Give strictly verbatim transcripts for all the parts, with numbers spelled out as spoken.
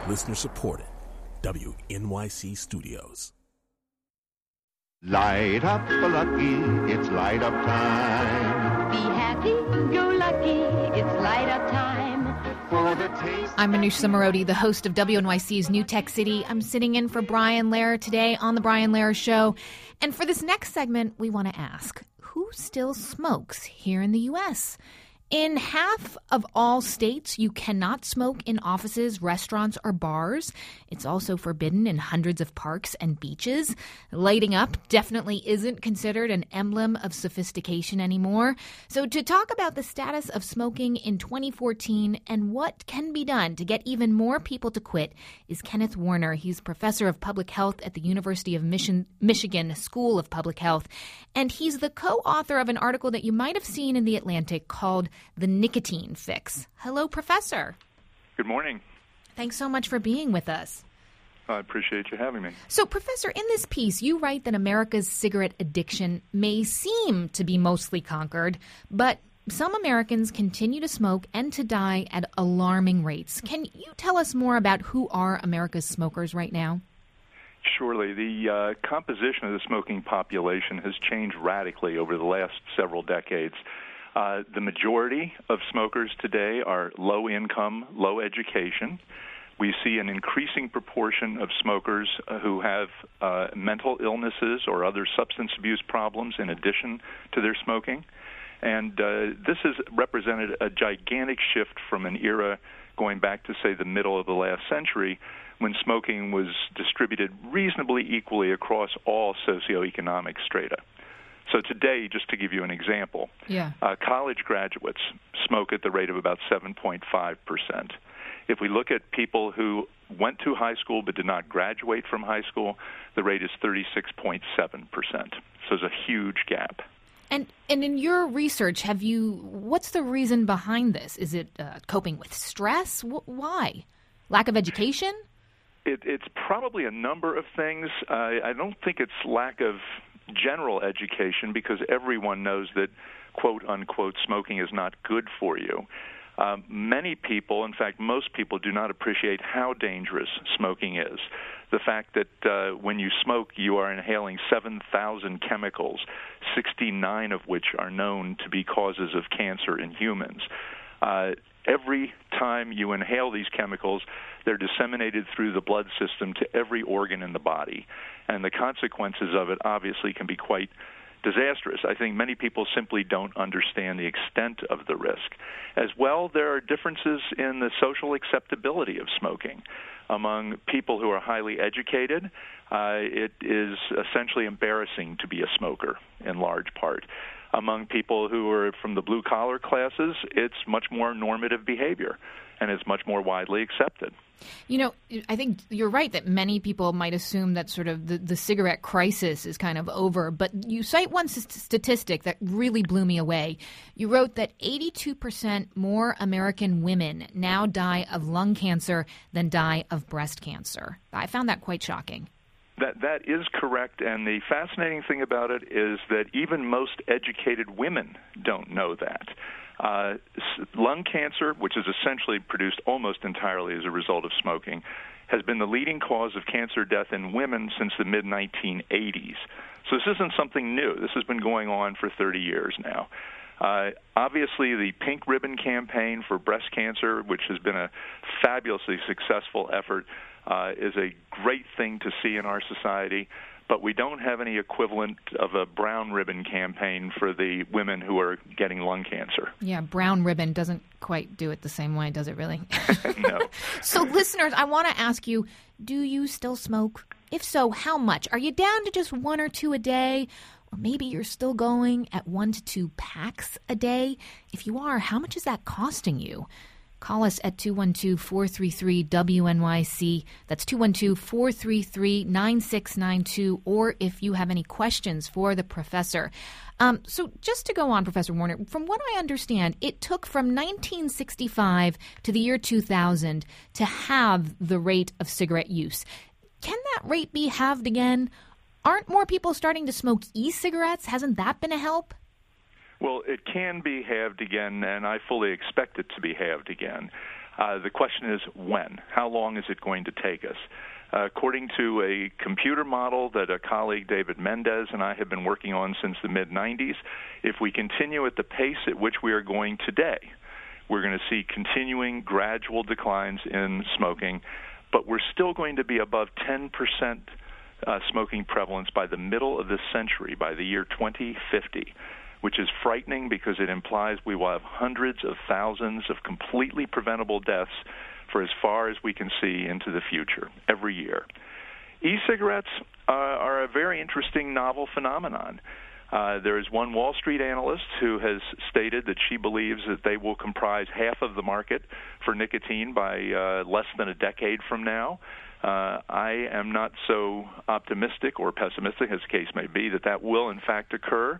Listener supported. W N Y C Studios. Light up for lucky, it's light up time. Be happy, go lucky, it's light up time. For the taste. I'm Manoush Zomorodi, the host of W N Y C's New Tech City. I'm sitting in for Brian Lehrer today on The Brian Lehrer Show. And for this next segment, we want to ask, who still smokes here in the U S? In half of all states, you cannot smoke in offices, restaurants, or bars. It's also forbidden in hundreds of parks and beaches. Lighting up definitely isn't considered an emblem of sophistication anymore. So to talk about the status of smoking in twenty fourteen and what can be done to get even more people to quit is Kenneth Warner. He's professor of public health at the University of Michigan, Michigan School of Public Health. And he's the co-author of an article that you might have seen in The Atlantic called The Nicotine Fix. Hello, Professor. Good morning. Thanks so much for being with us. I appreciate you having me. So, Professor, in this piece, you write that America's cigarette addiction may seem to be mostly conquered, but some Americans continue to smoke and to die at alarming rates. Can you tell us more about who are America's smokers right now? Surely. The uh, composition of the smoking population has changed radically over the last several decades. Uh, the majority of smokers today are low income, low education. We see an increasing proportion of smokers uh, who have uh, mental illnesses or other substance abuse problems in addition to their smoking. And uh, this has represented a gigantic shift from an era going back to, say, the middle of the last century, when smoking was distributed reasonably equally across all socioeconomic strata. So today, just to give you an example, yeah. uh, college graduates smoke at the rate of about seven point five percent. If we look at people who went to high school but did not graduate from high school, the rate is thirty-six point seven percent. So there's a huge gap. And and in your research, have you? What's the reason behind this? Is it uh, coping with stress? W- why? Lack of education? It, it's probably a number of things. Uh, I don't think it's lack of general education, because everyone knows that, quote unquote, smoking is not good for you. Um, many people, in fact, most people, do not appreciate how dangerous smoking is. The fact that uh, when you smoke, you are inhaling seven thousand chemicals, sixty-nine of which are known to be causes of cancer in humans. Uh, every time you inhale these chemicals, they're disseminated through the blood system to every organ in the body. And the consequences of it obviously can be quite disastrous. I think many people simply don't understand the extent of the risk. As well, there are differences in the social acceptability of smoking. Among people who are highly educated, uh, it is essentially embarrassing to be a smoker in large part. Among people who are from the blue-collar classes, it's much more normative behavior, and it's much more widely accepted. You know, I think you're right that many people might assume that sort of the, the cigarette crisis is kind of over, but you cite one st- statistic that really blew me away. You wrote that eighty-two percent more American women now die of lung cancer than die of breast cancer. I found that quite shocking. That that is correct, and the fascinating thing about it is that even most educated women don't know that. Uh, lung cancer, which is essentially produced almost entirely as a result of smoking, has been the leading cause of cancer death in women since the mid nineteen eighties. So this isn't something new. This has been going on for thirty years now. Uh, obviously, the Pink Ribbon campaign for breast cancer, which has been a fabulously successful effort, uh, is a great thing to see in our society, but we don't have any equivalent of a brown ribbon campaign for the women who are getting lung cancer. Yeah, brown ribbon doesn't quite do it the same way, does it really? No. So, listeners, I want to ask you, do you still smoke? If so, how much? Are you down to just one or two a day? Or maybe you're still going at one to two packs a day? If you are, how much is that costing you? Call us at two one two, four three three, W N Y C. That's two one two, four three three, nine six nine two. Or if you have any questions for the professor. Um, so just to go on, Professor Warner, from what I understand, it took from nineteen sixty-five to the year two thousand to halve the rate of cigarette use. Can that rate be halved again? Aren't more people starting to smoke e-cigarettes? Hasn't that been a help? Well, it can be halved again, and I fully expect it to be halved again. Uh, the question is when? How long is it going to take us? Uh, according to a computer model that a colleague, David Mendez, and I have been working on since the mid nineties, if we continue at the pace at which we are going today, we're going to see continuing gradual declines in smoking, but we're still going to be above ten percent uh, smoking prevalence by the middle of this century, by the year twenty fifty. Which is frightening because it implies we will have hundreds of thousands of completely preventable deaths for as far as we can see into the future every year. E-cigarettes uh, are a very interesting novel phenomenon. Uh, there is one Wall Street analyst who has stated that she believes that they will comprise half of the market for nicotine by uh, less than a decade from now. Uh, I am not so optimistic or pessimistic, as the case may be, that that will in fact occur.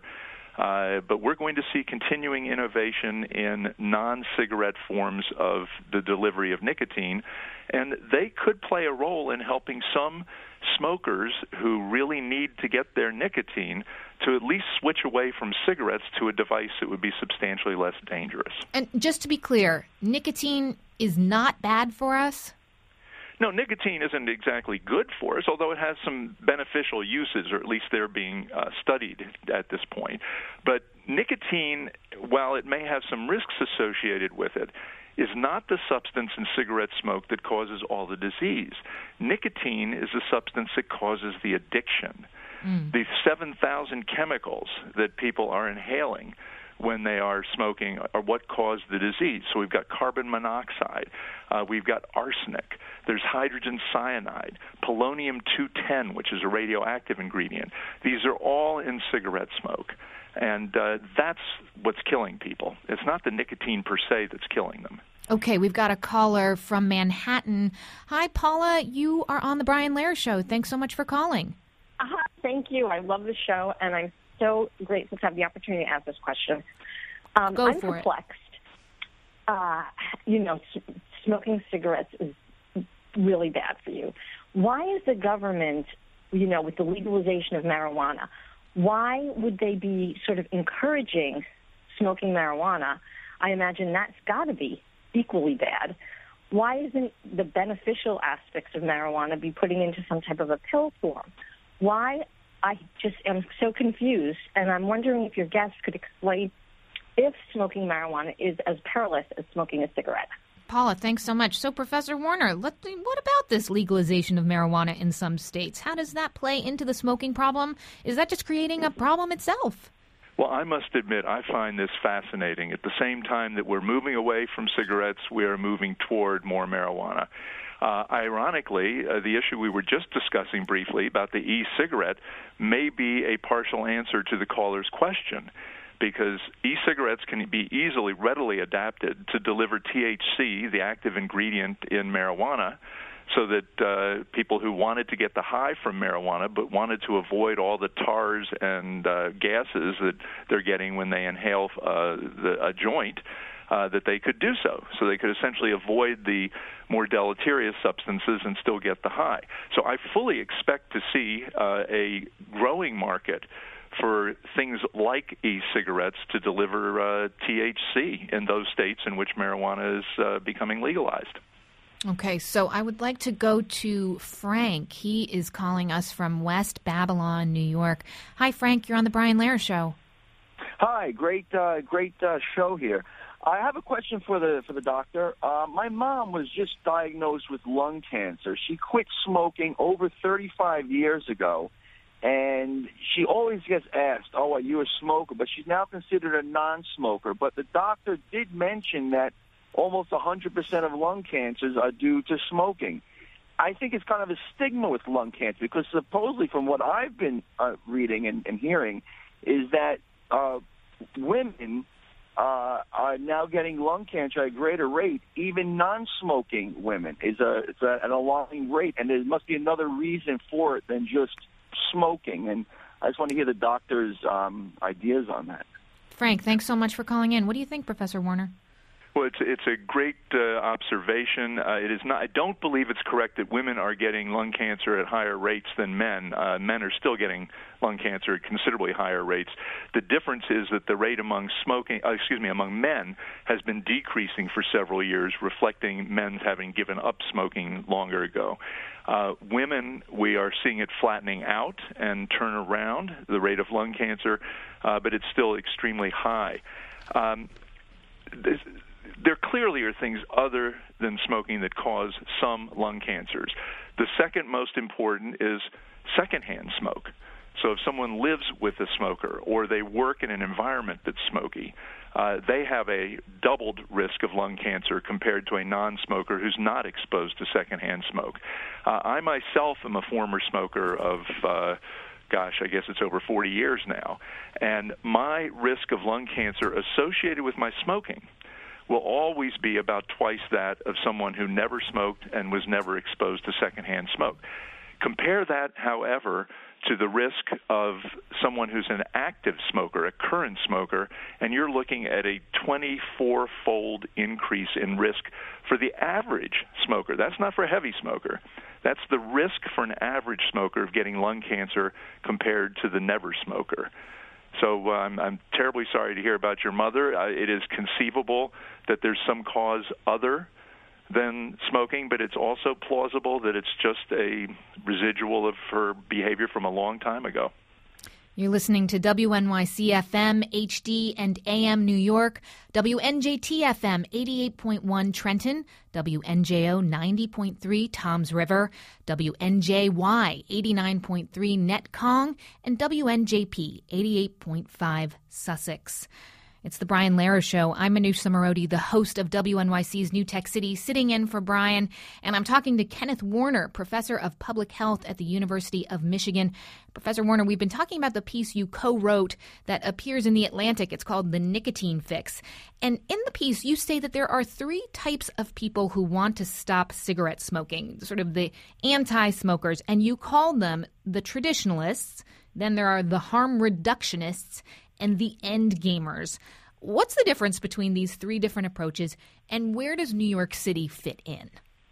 Uh, but we're going to see continuing innovation in non-cigarette forms of the delivery of nicotine, and they could play a role in helping some smokers who really need to get their nicotine to at least switch away from cigarettes to a device that would be substantially less dangerous. And just to be clear, nicotine is not bad for us? No, nicotine isn't exactly good for us, although it has some beneficial uses, or at least they're being uh, studied at this point. But nicotine, while it may have some risks associated with it, is not the substance in cigarette smoke that causes all the disease. Nicotine is the substance that causes the addiction. Mm. The seven thousand chemicals that people are inhaling when they are smoking are what cause the disease. So we've got carbon monoxide, uh, we've got arsenic, there's hydrogen cyanide, polonium two ten, which is a radioactive ingredient. These are all in cigarette smoke, and uh, that's what's killing people. It's not the nicotine per se that's killing them. Okay, we've got a caller from Manhattan. Hi, Paula. You are on the Brian Lehrer Show. Thanks so much for calling. Uh, thank you. I love the show, and I'm so grateful to have the opportunity to ask this question. Um, Go I'm for perplexed. It. Uh, you know, smoking cigarettes is really bad for you. Why is the government, you know, with the legalization of marijuana, why would they be sort of encouraging smoking marijuana? I imagine that's got to be equally bad. Why isn't the beneficial aspects of marijuana be putting into some type of a pill form? Why? I just am so confused, and I'm wondering if your guest could explain if smoking marijuana is as perilous as smoking a cigarette. Paula, thanks so much. So, Professor Warner, let, what about this legalization of marijuana in some states? How does that play into the smoking problem? Is that just creating a problem itself? Well, I must admit, I find this fascinating. At the same time that we're moving away from cigarettes, we are moving toward more marijuana. Uh, ironically, uh, the issue we were just discussing briefly about the e-cigarette may be a partial answer to the caller's question, because e-cigarettes can be easily, readily adapted to deliver T H C, the active ingredient in marijuana, so that uh, people who wanted to get the high from marijuana but wanted to avoid all the tars and uh, gases that they're getting when they inhale uh, the, a joint, Uh, that they could do so. So they could essentially avoid the more deleterious substances and still get the high. So I fully expect to see uh, a growing market for things like e-cigarettes to deliver uh, T H C in those states in which marijuana is uh, becoming legalized. Okay, so I would like to go to Frank. He is calling us from West Babylon, New York. Hi, Frank. You're on the Brian Lehrer Show. Hi, great, uh, great uh, show here. I have a question for the for the doctor. Uh, my mom was just diagnosed with lung cancer. She quit smoking over thirty-five years ago, and she always gets asked, "Oh, are you a smoker?" But she's now considered a non-smoker. But the doctor did mention that almost one hundred percent of lung cancers are due to smoking. I think it's kind of a stigma with lung cancer because supposedly, from what I've been uh, reading and, and hearing, is that uh, women Uh, are now getting lung cancer at a greater rate. Even non-smoking women is a it's a, an alarming rate, and there must be another reason for it than just smoking. And I just want to hear the doctor's um, ideas on that. Frank, thanks so much for calling in. What do you think, Professor Warner? Well, it's it's a great uh, observation. Uh, it is not. I don't believe it's correct that women are getting lung cancer at higher rates than men. Uh, men are still getting lung cancer at considerably higher rates. The difference is that the rate among smoking, uh, excuse me, among men has been decreasing for several years, reflecting men's having given up smoking longer ago. Uh, women, we are seeing it flattening out and turn around the rate of lung cancer, uh, but it's still extremely high. Um, this, There clearly are things other than smoking that cause some lung cancers. The second most important is secondhand smoke. So if someone lives with a smoker or they work in an environment that's smoky, uh, they have a doubled risk of lung cancer compared to a non-smoker who's not exposed to secondhand smoke. Uh, I myself am a former smoker of uh, gosh, I guess it's over forty years now, and my risk of lung cancer associated with my smoking will always be about twice that of someone who never smoked and was never exposed to secondhand smoke. Compare that, however, to the risk of someone who's an active smoker, a current smoker, and you're looking at a twenty-four-fold increase in risk for the average smoker. That's not for a heavy smoker. That's the risk for an average smoker of getting lung cancer compared to the never smoker. So uh, I'm, I'm terribly sorry to hear about your mother. Uh, it is conceivable that there's some cause other than smoking, but it's also plausible that it's just a residual of her behavior from a long time ago. You're listening to W N Y C F M, H D and A M New York, W N J T F M eighty-eight point one Trenton, W N J O ninety point three Toms River, W N J Y eighty-nine point three Netcong, and W N J P eighty-eight point five Sussex. It's the Brian Lehrer Show. I'm Manoush Zomorodi, the host of W N Y C's New Tech City, sitting in for Brian, and I'm talking to Kenneth Warner, professor of public health at the University of Michigan. Professor Warner, we've been talking about the piece you co-wrote that appears in The Atlantic. It's called The Nicotine Fix. And in the piece, you say that there are three types of people who want to stop cigarette smoking, sort of the anti-smokers, and you call them the traditionalists. Then there are the harm reductionists and the end gamers. What's the difference between these three different approaches, and where does New York City fit in?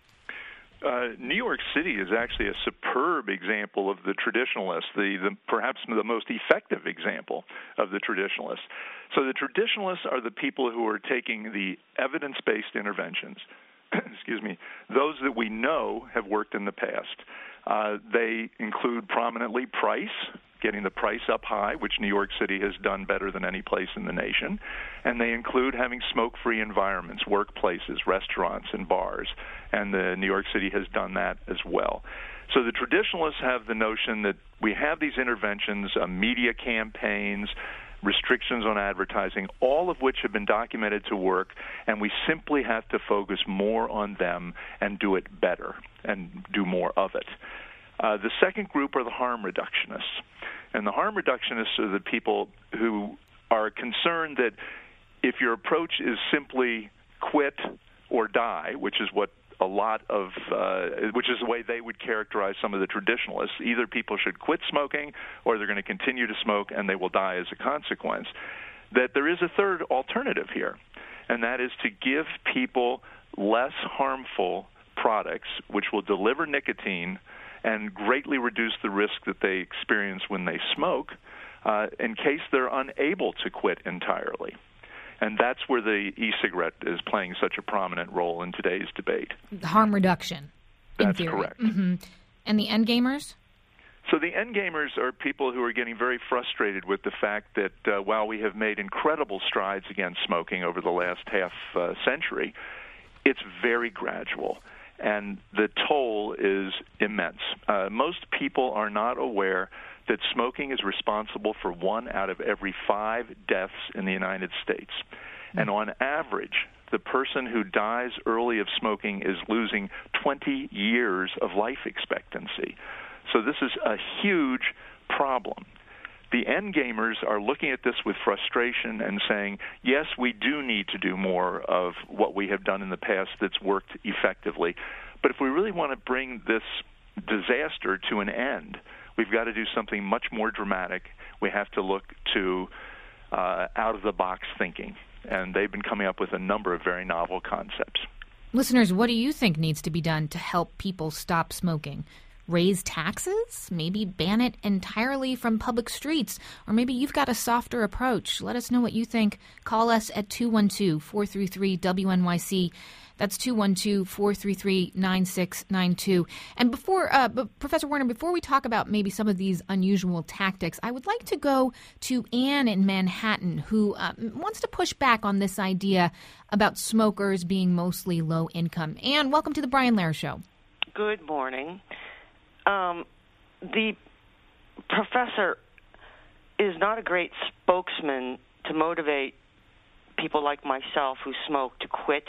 Uh, New York City is actually a superb example of the traditionalists, the, the perhaps the most effective example of the traditionalists. So the traditionalists are the people who are taking the evidence-based interventions, excuse me, those that we know have worked in the past. Uh, they include prominently price, getting the price up high, which New York City has done better than any place in the nation. And they include having smoke-free environments, workplaces, restaurants, and bars. And the New York City has done that as well. So the traditionalists have the notion that we have these interventions, uh, media campaigns, restrictions on advertising, all of which have been documented to work, and we simply have to focus more on them and do it better and do more of it. Uh, the second group are the harm reductionists. And the harm reductionists are the people who are concerned that if your approach is simply quit or die, which is what a lot of, uh, which is the way they would characterize some of the traditionalists, either people should quit smoking or they're going to continue to smoke and they will die as a consequence, that there is a third alternative here, and that is to give people less harmful products which will deliver nicotine and greatly reduce the risk that they experience when they smoke uh, in case they're unable to quit entirely. And that's where the e-cigarette is playing such a prominent role in today's debate. Harm reduction. That's in theory. correct. Mm-hmm. And the end gamers? So the end gamers are people who are getting very frustrated with the fact that uh, while we have made incredible strides against smoking over the last half uh, century, it's very gradual. And the toll is immense. Uh, most people are not aware that smoking is responsible for one out of every five deaths in the United States. Mm-hmm. And on average, the person who dies early of smoking is losing twenty years of life expectancy. So this is a huge problem. The end gamers are looking at this with frustration and saying, yes, we do need to do more of what we have done in the past that's worked effectively. But if we really want to bring this disaster to an end, we've got to do something much more dramatic. We have to look to uh, out-of-the-box thinking. and they've been coming up with a number of very novel concepts. Listeners, what do you think needs to be done to help people stop smoking? Raise taxes? Maybe ban it entirely from public streets? Or maybe you've got a softer approach. Let us know what you think. Call us at two one two, four three three, W N Y C. That's two one two, four three three, nine six nine two. And before, uh, but Professor Werner, before we talk about maybe some of these unusual tactics, I would like to go to Anne in Manhattan, who uh, wants to push back on this idea about smokers being mostly low income. Anne, welcome to the Brian Lehrer Show. Good morning. Um, the professor is not a great spokesman to motivate people like myself who smoke to quit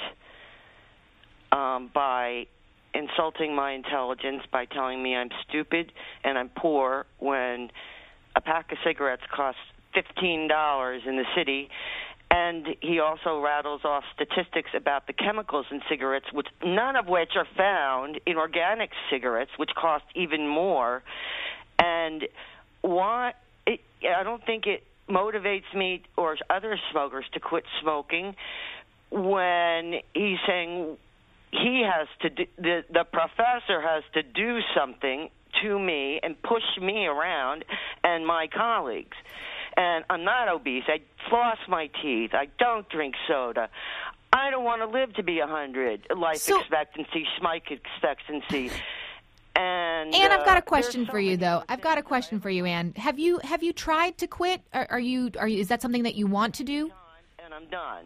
um, by insulting my intelligence, by telling me I'm stupid and I'm poor when a pack of cigarettes costs fifteen dollars in the city. And he also rattles off statistics about the chemicals in cigarettes, which none of which are found in organic cigarettes, which cost even more. And why? It, I don't think it motivates me or other smokers to quit smoking when he's saying he has to do, the the professor has to do something to me and push me around and my colleagues. And I'm not obese. I floss my teeth. I don't drink soda. I don't want to live to be one hundred, life so, expectancy, Schmeich expectancy. And Anne, I've got a uh, question so for you, though. I've got a question for you, Anne. Have you have you tried to quit? Are, are you are you? Is that something that you want to do? And I'm done.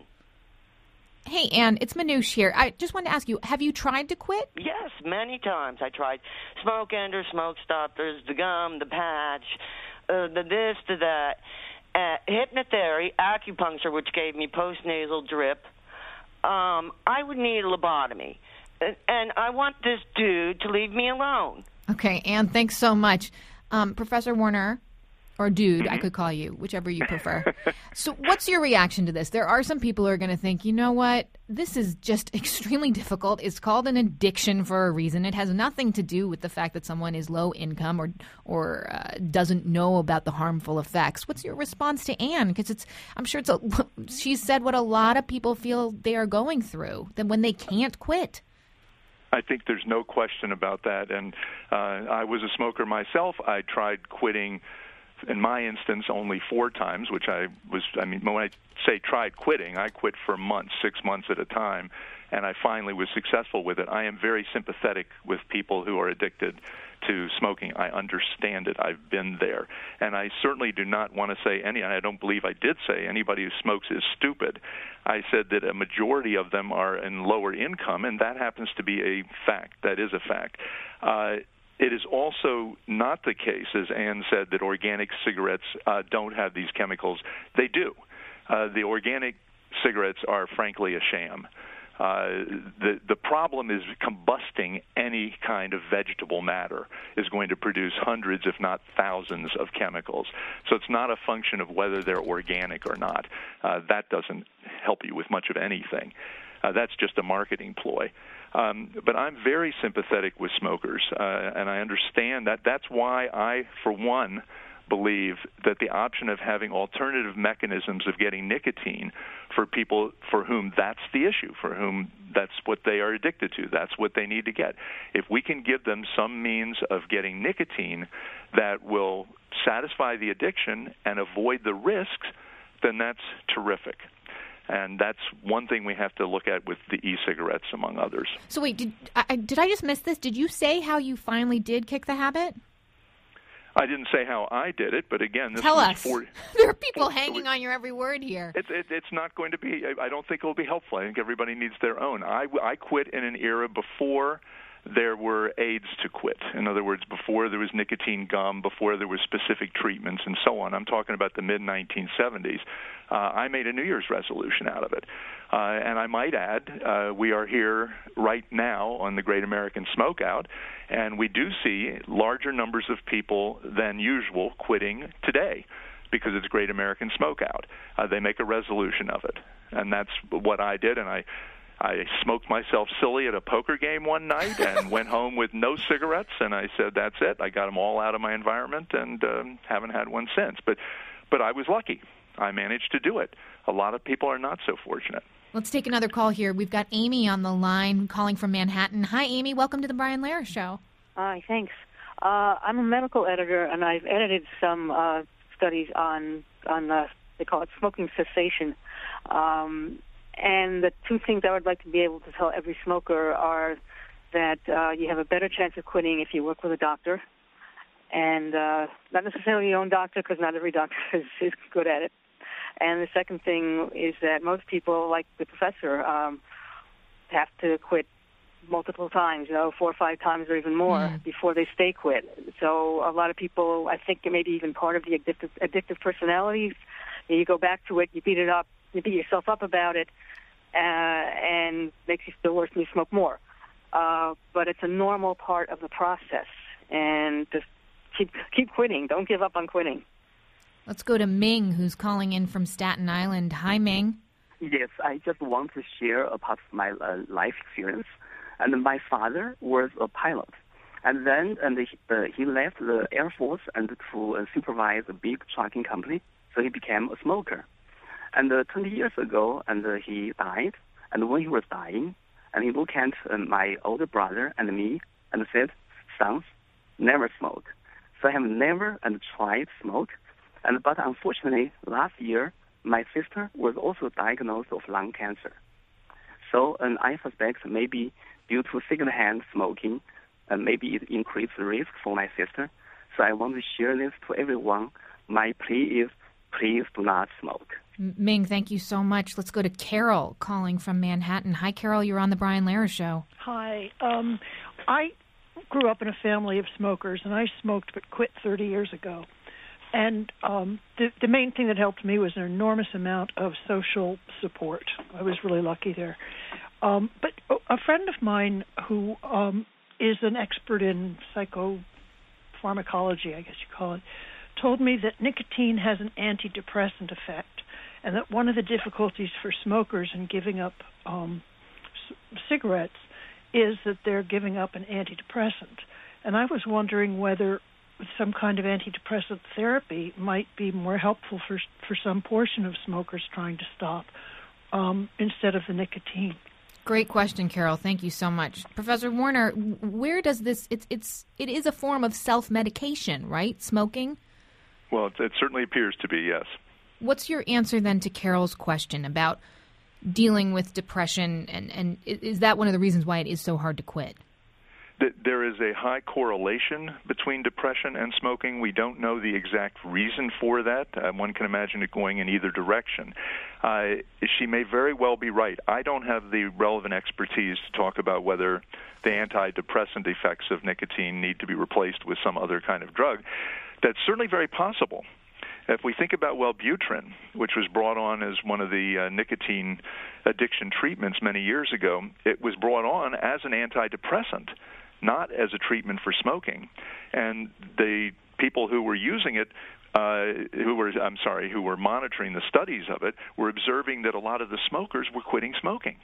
Hey, Anne, it's Manoush here. I just wanted to ask you, have you tried to quit? Yes, many times. I tried smoke enders, smoke stoppers, the gum, the patch, uh, the this, the that, uh, hypnotherapy, acupuncture, which gave me postnasal drip. Um, I would need a lobotomy. And, and I want this dude to leave me alone. Okay, Anne, thanks so much. Um, Professor Werner, or dude, I could call you, whichever you prefer. So what's your reaction to this? There are some people who are going to think, you know what, this is just extremely difficult. It's called an addiction for a reason. It has nothing to do with the fact that someone is low income or or uh, doesn't know about the harmful effects. What's your response to Anne? Because it's, I'm sure it's a, she said what a lot of people feel they are going through, that when they can't quit. I think there's no question about that. And uh, I was a smoker myself. I tried quitting, in my instance, only four times, which I was, I mean, when I say tried quitting, I quit for months, six months at a time, and I finally was successful with it. I am very sympathetic with people who are addicted to smoking. I understand it. I've been there. And I certainly do not want to say any, and I don't believe I did say anybody who smokes is stupid. I said that a majority of them are in lower income, and that happens to be a fact. That is a fact. Uh, It is also not the case, as Anne said, that organic cigarettes uh, don't have these chemicals. They do. Uh, the organic cigarettes are, frankly, a sham. Uh, the the problem is combusting any kind of vegetable matter is going to produce hundreds, if not thousands, of chemicals. So it's not a function of whether they're organic or not. Uh, that doesn't help you with much of anything. Uh, that's just a marketing ploy. Um, but I'm very sympathetic with smokers, uh, and I understand that. That's why I, for one, believe that the option of having alternative mechanisms of getting nicotine for people for whom that's the issue, for whom that's what they are addicted to, that's what they need to get. If we can give them some means of getting nicotine that will satisfy the addiction and avoid the risks, then that's terrific. And that's one thing we have to look at with the e-cigarettes, among others. So wait, did I, did I just miss this? Did you say how you finally did kick the habit? I didn't say how I did it, but again, this Tell was us. For, there are people for, hanging on your every word here. It's it, it's not going to be. I don't think it will be helpful. I think everybody needs their own. I I quit in an era before there were aids to quit. In other words, before there was nicotine gum, before there were specific treatments and so on. I'm talking about the mid nineteen seventies. Uh, I made a New Year's resolution out of it. Uh, and I might add, uh, we are here right now on the Great American Smokeout, and we do see larger numbers of people than usual quitting today because it's Great American Smokeout. Uh, they make a resolution of it, and that's what I did, and I I smoked myself silly at a poker game one night and went home with no cigarettes, and I said, that's it. I got them all out of my environment and um, haven't had one since. But but I was lucky. I managed to do it. A lot of people are not so fortunate. Let's take another call here. We've got Amy on the line calling from Manhattan. Hi, Amy. Welcome to the Brian Lehrer Show. Hi, thanks. Uh, I'm a medical editor, and I've edited some uh, studies on, on uh, they call it smoking cessation. Um, and the two things I would like to be able to tell every smoker are that uh, you have a better chance of quitting if you work with a doctor, and uh, not necessarily your own doctor, because not every doctor is, is good at it. And the second thing is that most people, like the professor, um, have to quit multiple times, you know, four or five times or even more mm. before they stay quit. So a lot of people, I think, maybe even part of the addictive, addictive personalities, you go back to it, you beat it up, you beat yourself up about it, uh, and makes you feel worse and you smoke more. Uh, but it's a normal part of the process, and just keep keep quitting. Don't give up on quitting. Let's go to Ming, who's calling in from Staten Island. Hi, Ming. Yes, I just want to share a part of my uh, life experience. And my father was a pilot, and then and he, uh, he left the Air Force and to uh, supervise a big trucking company. So he became a smoker. And uh, twenty years ago, and uh, he died. And when he was dying, and he looked at uh, my older brother and me and said, "Sons, never smoke." So I have never and tried smoke. And but unfortunately, last year my sister was also diagnosed with lung cancer. So and I suspect maybe due to secondhand smoking, and uh, maybe it increased the risk for my sister. So I want to share this to everyone. My plea is, please do not smoke. Ming, thank you so much. Let's go to Carol calling from Manhattan. Hi, Carol. You're on the Brian Lehrer Show. Hi. Um, I grew up in a family of smokers, and I smoked but quit thirty years ago. And um, the, the main thing that helped me was an enormous amount of social support. I was really lucky there. Um, but a friend of mine who um, is an expert in psychopharmacology, I guess you call it, told me that nicotine has an antidepressant effect, and that one of the difficulties for smokers in giving up um, c- cigarettes is that they're giving up an antidepressant. And I was wondering whether some kind of antidepressant therapy might be more helpful for for some portion of smokers trying to stop um, instead of the nicotine. Great question, Carol. Thank you so much. Professor Warner, where does this, it's, it's, it is a form of self-medication, right, smoking? Well, it, it certainly appears to be, yes. What's your answer then to Carol's question about dealing with depression, and, and is that one of the reasons why it is so hard to quit? There is a high correlation between depression and smoking. We don't know the exact reason for that. Uh, one can imagine it going in either direction. Uh, she may very well be right. I don't have the relevant expertise to talk about whether the antidepressant effects of nicotine need to be replaced with some other kind of drug. That's certainly very possible. If we think about Wellbutrin, which was brought on as one of the uh, nicotine addiction treatments many years ago, it was brought on as an antidepressant, not as a treatment for smoking. And the people who were using it, uh, who were, I'm sorry, who were monitoring the studies of it, were observing that a lot of the smokers were quitting smoking.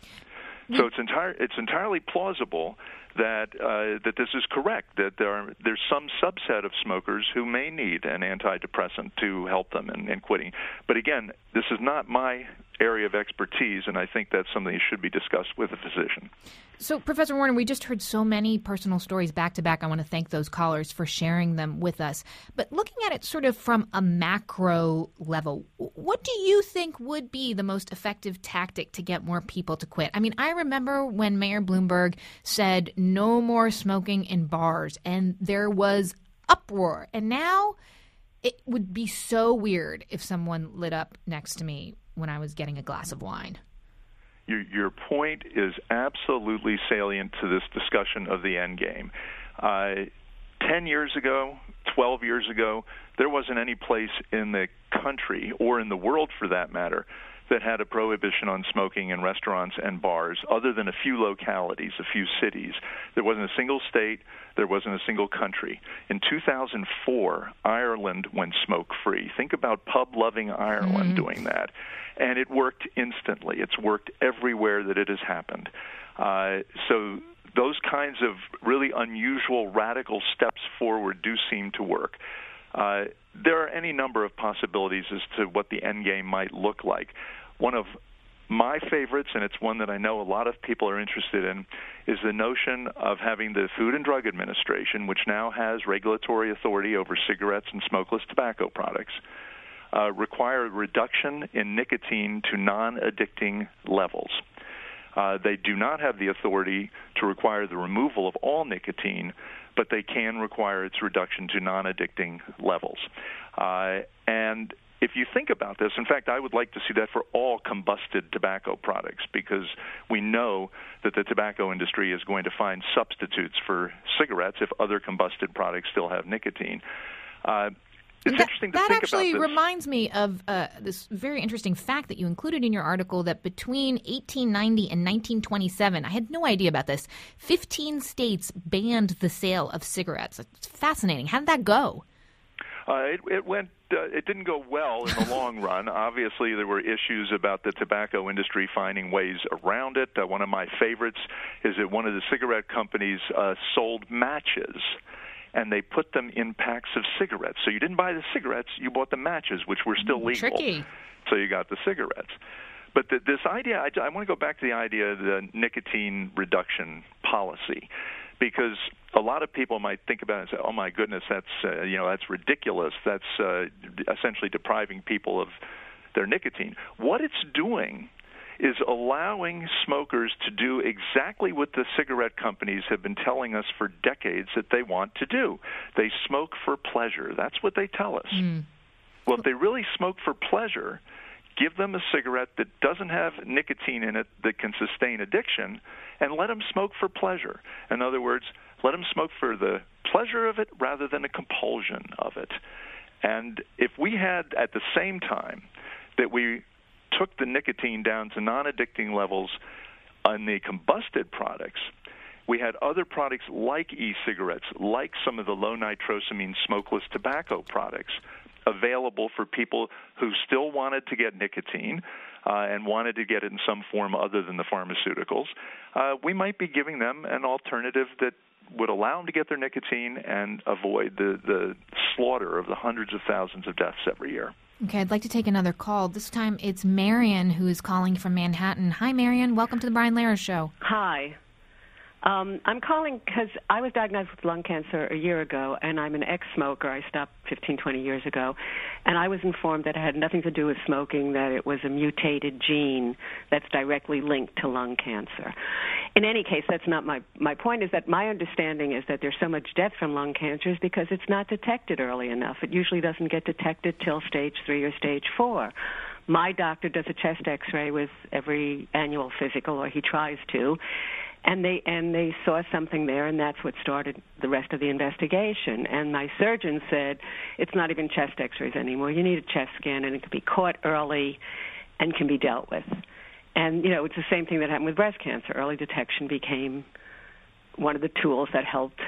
So it's entire, it's entirely plausible that uh, that this is correct, that there are, there's some subset of smokers who may need an antidepressant to help them in, in quitting. But again, this is not my area of expertise, and I think that's something that should be discussed with a physician. So, Professor Warner, we just heard so many personal stories back to back. I want to thank those callers for sharing them with us. But looking at it sort of from a macro level, what do you think would be the most effective tactic to get more people to quit? I mean, I remember when Mayor Bloomberg said no more smoking in bars, and there was uproar. And now it would be so weird if someone lit up next to me when I was getting a glass of wine. Your, your point is absolutely salient to this discussion of the end game. Uh, Ten years ago, twelve years ago, there wasn't any place in the country, or in the world for that matter, that had a prohibition on smoking in restaurants and bars other than a few localities, a few cities. There wasn't a single state. There wasn't a single country. In two thousand four, Ireland went smoke-free. Think about pub-loving Ireland mm-hmm. doing that. And it worked instantly. It's worked everywhere that it has happened. Uh, so those kinds of really unusual, radical steps forward do seem to work. Uh, there are any number of possibilities as to what the end game might look like. One of my favorites, and it's one that I know a lot of people are interested in, is the notion of having the Food and Drug Administration, which now has regulatory authority over cigarettes and smokeless tobacco products, uh, require a reduction in nicotine to non-addicting levels. Uh, they do not have the authority to require the removal of all nicotine, but they can require its reduction to non-addicting levels. Uh, and if you think about this, in fact, I would like to see that for all combusted tobacco products, because we know that the tobacco industry is going to find substitutes for cigarettes if other combusted products still have nicotine. Uh, It's that, interesting to that think actually about this. reminds me of uh, this very interesting fact that you included in your article, that between eighteen ninety and nineteen twenty-seven, I had no idea about this, fifteen states banned the sale of cigarettes. It's fascinating. How did that go? Uh, it, it went. Uh, it didn't go well in the long run. Obviously, there were issues about the tobacco industry finding ways around it. Uh, one of my favorites is that one of the cigarette companies uh, sold matches, and they put them in packs of cigarettes. So you didn't buy the cigarettes, you bought the matches, which were still legal. Tricky. So you got the cigarettes. But the, this idea, I, I want to go back to the idea of the nicotine reduction policy, because a lot of people might think about it and say, oh, my goodness, that's, uh, you know, that's ridiculous. That's uh, essentially depriving people of their nicotine. What it's doing is allowing smokers to do exactly what the cigarette companies have been telling us for decades that they want to do. They smoke for pleasure. That's what they tell us. Mm. Well, if they really smoke for pleasure, give them a cigarette that doesn't have nicotine in it that can sustain addiction, and let them smoke for pleasure. In other words, let them smoke for the pleasure of it rather than the compulsion of it. And if we had, at the same time that we took the nicotine down to non-addicting levels on the combusted products, we had other products like e-cigarettes, like some of the low-nitrosamine smokeless tobacco products, available for people who still wanted to get nicotine uh, and wanted to get it in some form other than the pharmaceuticals. Uh, we might be giving them an alternative that would allow them to get their nicotine and avoid the, the slaughter of the hundreds of thousands of deaths every year. Okay, I'd like to take another call. This time it's Marion who is calling from Manhattan. Hi, Marion. Welcome to the Brian Lehrer Show. Hi. Um, I'm calling because I was diagnosed with lung cancer a year ago, and I'm an ex-smoker. I stopped fifteen, twenty years ago, and I was informed that it had nothing to do with smoking, that it was a mutated gene that's directly linked to lung cancer. In any case, that's not my, my point. Is that my understanding is that there's so much death from lung cancers because it's not detected early enough. It usually doesn't get detected till stage three or stage four. My doctor does a chest X-ray with every annual physical, or he tries to, and they and they saw something there, and that's what started the rest of the investigation. And my surgeon said, it's not even chest X-rays anymore. You need a chest scan, and it can be caught early and can be dealt with. And, you know, it's the same thing that happened with breast cancer. Early detection became one of the tools that helped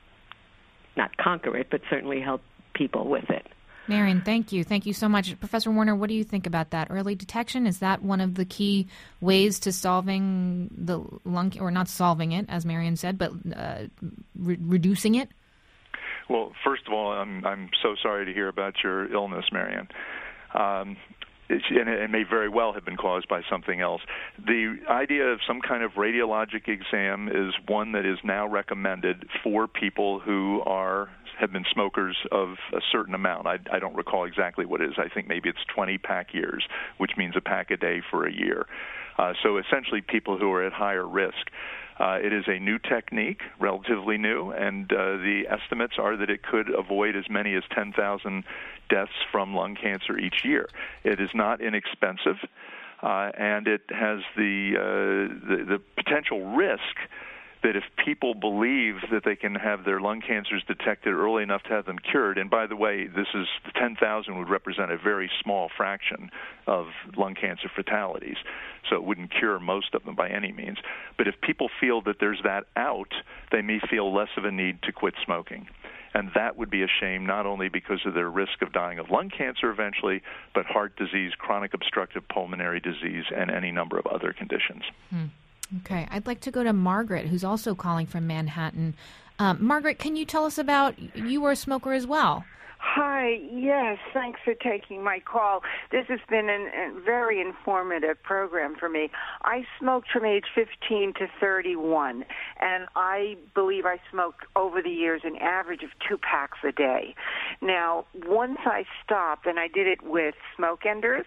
not conquer it, but certainly help people with it. Marion, thank you. Thank you so much. Professor Warner, what do you think about that? Early detection, is that one of the key ways to solving the lung, or not solving it, as Marion said, but uh, re- reducing it? Well, first of all, I'm I'm so sorry to hear about your illness, Marion. Um, and it may very well have been caused by something else. The idea of some kind of radiologic exam is one that is now recommended for people who are have been smokers of a certain amount. I, I don't recall exactly what it is. I think maybe it's twenty pack years, which means a pack a day for a year. Uh, so essentially people who are at higher risk. Uh, it is a new technique, relatively new, and uh, the estimates are that it could avoid as many as ten thousand deaths from lung cancer each year. It is not inexpensive, uh, and it has the, uh, the the potential risk that if people believe that they can have their lung cancers detected early enough to have them cured, and by the way, this is ten thousand would represent a very small fraction of lung cancer fatalities, so it wouldn't cure most of them by any means. But if people feel that there's that out, they may feel less of a need to quit smoking. And that would be a shame, not only because of their risk of dying of lung cancer eventually, but heart disease, chronic obstructive pulmonary disease, and any number of other conditions. Hmm. Okay. I'd like to go to Margaret, who's also calling from Manhattan. Um, Margaret, can you tell us about, you were a smoker as well? Hi, yes, thanks for taking my call. This has been a very informative program for me. I smoked from age fifteen to thirty-one, and I believe I smoked over the years an average of two packs a day. Now, once I stopped, and I did it with smoke enders,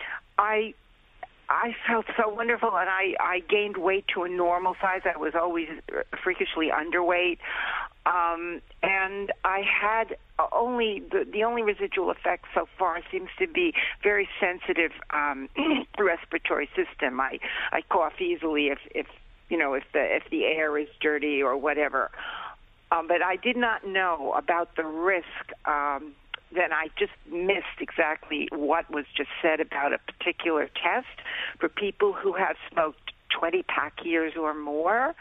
I I felt so wonderful, and I, I gained weight to a normal size. I was always freakishly underweight. Um, and I had only, the, the only residual effect so far seems to be very sensitive um, respiratory system. I, I cough easily if, if, you know, if the, if the air is dirty or whatever. Um, but I did not know about the risk um then I just missed exactly what was just said about a particular test for people who have smoked twenty pack years or more.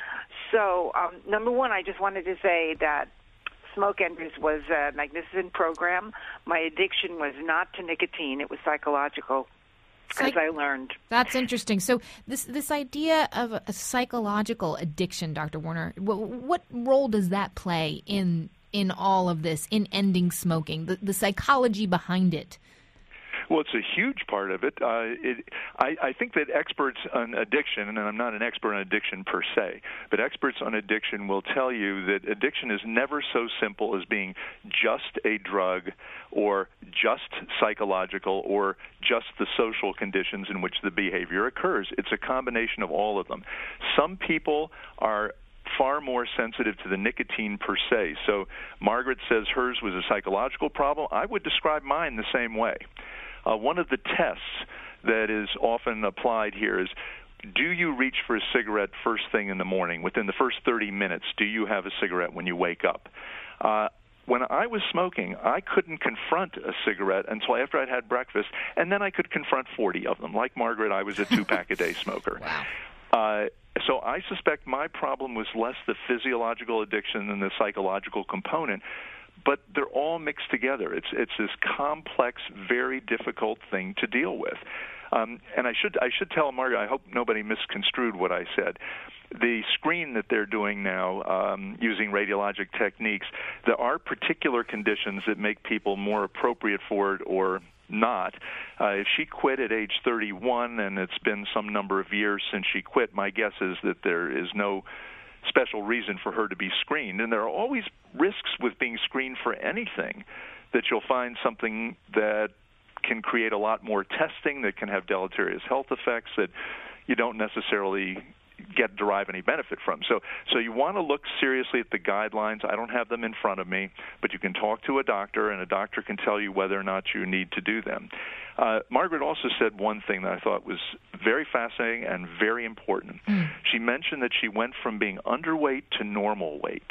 So, um, number one, I just wanted to say that Smoke Enders was a magnificent program. My addiction was not to nicotine. It was psychological, Psych- as I learned. That's interesting. So this this idea of a psychological addiction, Doctor Warner, what, what role does that play in in all of this, in ending smoking, the, the psychology behind it? Well, it's a huge part of it. Uh, it I, I think that experts on addiction, and I'm not an expert on addiction per se, but experts on addiction will tell you that addiction is never so simple as being just a drug or just psychological or just the social conditions in which the behavior occurs. It's a combination of all of them. Some people are far more sensitive to the nicotine per se. So Margaret says hers was a psychological problem. I would describe mine the same way. Uh, one of the tests that is often applied here is, do you reach for a cigarette first thing in the morning? Within the first thirty minutes, do you have a cigarette when you wake up? Uh, when I was smoking, I couldn't confront a cigarette until after I'd had breakfast, and then I could confront forty of them. Like Margaret, I was a two-pack-a-day smoker. Wow. Uh, so I suspect my problem was less the physiological addiction than the psychological component, but they're all mixed together. It's it's this complex, very difficult thing to deal with. Um, and I should I should tell Margaret, I hope nobody misconstrued what I said. The screen that they're doing now um, using radiologic techniques, there are particular conditions that make people more appropriate for it or not. Uh, if she quit at age thirty-one and it's been some number of years since she quit, my guess is that there is no special reason for her to be screened. And there are always risks with being screened for anything, that you'll find something that can create a lot more testing, that can have deleterious health effects that you don't necessarily get derive any benefit from. So so you want to look seriously at the guidelines. I don't have them in front of me, but you can talk to a doctor, and a doctor can tell you whether or not you need to do them. Uh, Margaret also said one thing that I thought was very fascinating and very important. Mm. She mentioned that she went from being underweight to normal weight.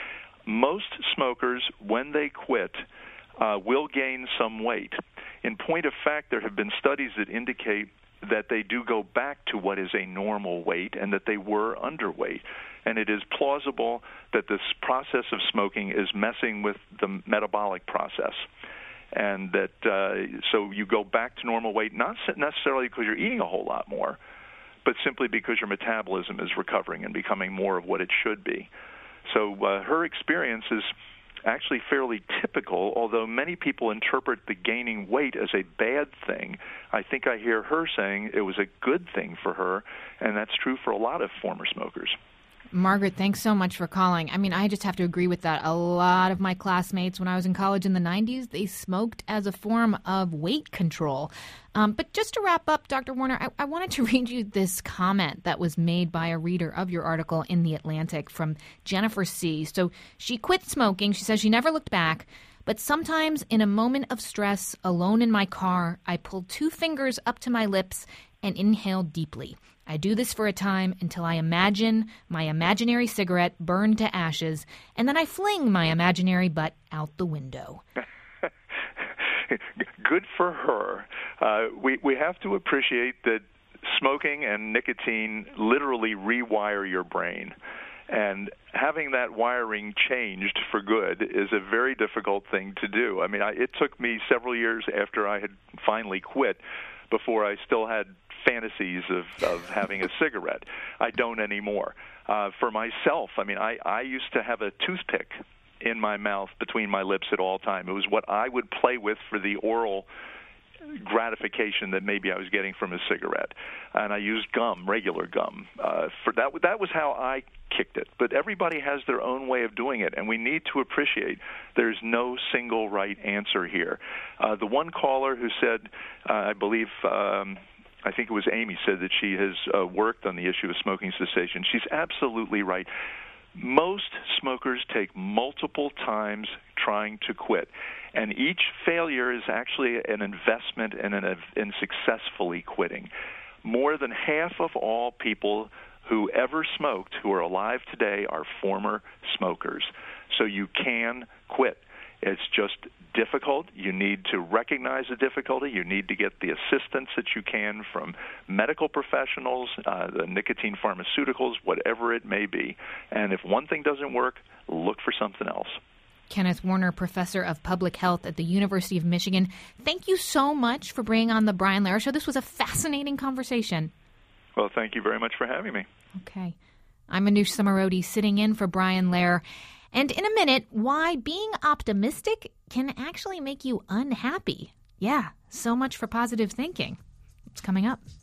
Most smokers, when they quit, uh, will gain some weight. In point of fact, there have been studies that indicate that they do go back to what is a normal weight and that they were underweight. And it is plausible that this process of smoking is messing with the metabolic process. And that uh, so you go back to normal weight, not necessarily because you're eating a whole lot more, but simply because your metabolism is recovering and becoming more of what it should be. So uh, her experience is actually fairly typical, although many people interpret the gaining weight as a bad thing. I think I hear her saying it was a good thing for her, and that's true for a lot of former smokers. Margaret, thanks so much for calling. I mean, I just have to agree with that. A lot of my classmates when I was in college in the nineties, they smoked as a form of weight control. Um, but just to wrap up, Doctor Warner, I, I wanted to read you this comment that was made by a reader of your article in The Atlantic from Jennifer C. So she quit smoking. She says she never looked back. But sometimes in a moment of stress, alone in my car, I pull two fingers up to my lips and inhale deeply. I do this for a time until I imagine my imaginary cigarette burned to ashes, and then I fling my imaginary butt out the window. Good for her. Uh, we, we have to appreciate that smoking and nicotine literally rewire your brain. And having that wiring changed for good is a very difficult thing to do. I mean, I, it took me several years after I had finally quit before I still had fantasies of, of having a cigarette. I don't anymore. Uh, for myself, I mean, I, I used to have a toothpick in my mouth between my lips at all time. It was what I would play with for the oral gratification that maybe I was getting from a cigarette. And I used gum, regular gum. Uh, for that, that was how I kicked it. But everybody has their own way of doing it, and we need to appreciate there's no single right answer here. Uh, the one caller who said, uh, I believe, um, I think it was Amy, said that she has uh, worked on the issue of smoking cessation. She's absolutely right. Most smokers take multiple times trying to quit, and each failure is actually an investment in, an, in successfully quitting. More than half of all people who ever smoked who are alive today are former smokers. So you can quit. It's just difficult. You need to recognize the difficulty. You need to get the assistance that you can from medical professionals, uh, the nicotine pharmaceuticals, whatever it may be. And if one thing doesn't work, look for something else. Kenneth Warner, professor of public health at the University of Michigan, thank you so much for bringing on the Brian Lehrer Show. This was a fascinating conversation. Well, thank you very much for having me. Okay. I'm Anoush Samarodi, sitting in for Brian Lehrer. And in a minute, why being optimistic can actually make you unhappy. Yeah, so much for positive thinking. It's coming up.